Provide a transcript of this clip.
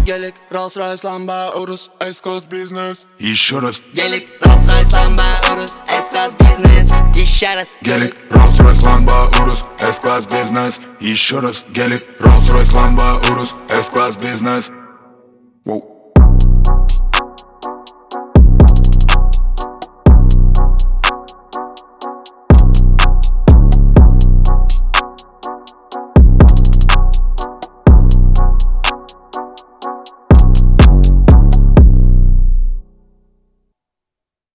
Гелик, Rolls-Royce, Lambo, Urus, S-Class business. Еще раз. Гелик, Rolls-Royce, Lambo, Urus, S-Class business. Еще раз. Гелик, Rolls-Royce, Lambo, Urus, S-Class business. Еще раз. Гелик, Rolls-Royce, Lambo, Urus, S-Class business. Whoa.